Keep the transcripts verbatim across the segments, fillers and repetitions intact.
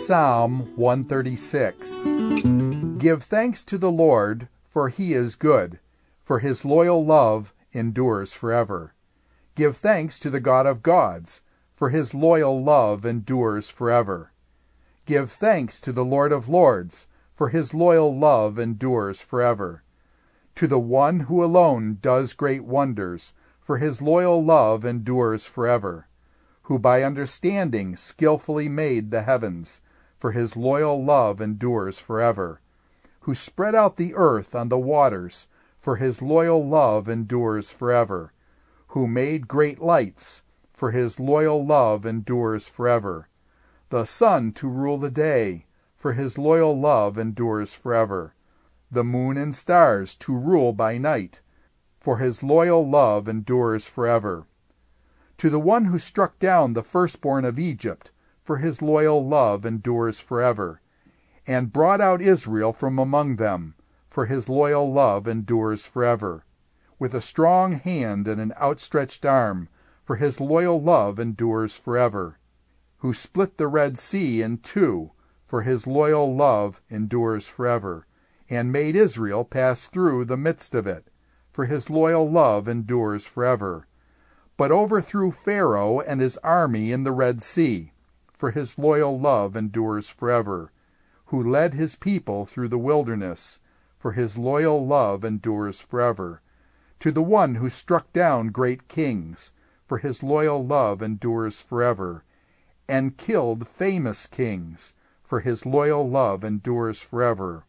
Psalm one thirty-six. Give thanks to the Lord, for he is good, for his loyal love endures forever. Give thanks to the God of gods, for his loyal love endures forever. Give thanks to the Lord of lords, for his loyal love endures forever. To the one who alone does great wonders, for his loyal love endures forever. Who by understanding skillfully made the heavens, for his loyal love endures forever. Who spread out the earth on the waters, for his loyal love endures forever. Who made great lights, for his loyal love endures forever. The sun to rule the day, for his loyal love endures forever. The moon and stars to rule by night, for his loyal love endures forever. To the one who struck down the firstborn of Egypt, for his loyal love endures forever, and brought out Israel from among them, for his loyal love endures forever. With a strong hand and an outstretched arm, for his loyal love endures forever. Who split the Red Sea in two, for his loyal love endures forever, and made Israel pass through the midst of it, for his loyal love endures forever. But overthrew Pharaoh and his army in the Red Sea, for his loyal love endures forever. Who led his people through the wilderness, for his loyal love endures forever. To the one who struck down great kings, for his loyal love endures forever, and killed famous kings, for his loyal love endures forever.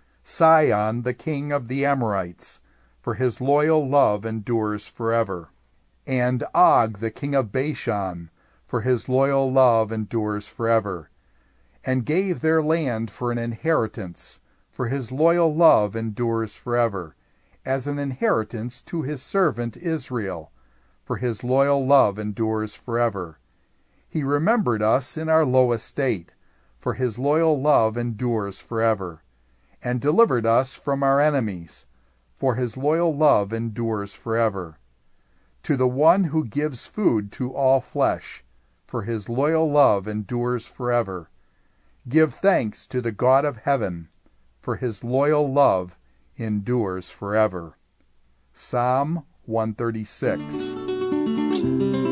Sihon the king of the Amorites, for his loyal love endures forever. And Og the king of Bashan, for his loyal love endures forever. And gave their land for an inheritance, for his loyal love endures forever, as an inheritance to his servant Israel, for his loyal love endures forever. He remembered us in our low estate, for his loyal love endures forever, and delivered us from our enemies, for his loyal love endures forever. To the one who gives food to all flesh, for his loyal love endures forever. Give thanks to the God of heaven, for his loyal love endures forever. Psalm one thirty-six.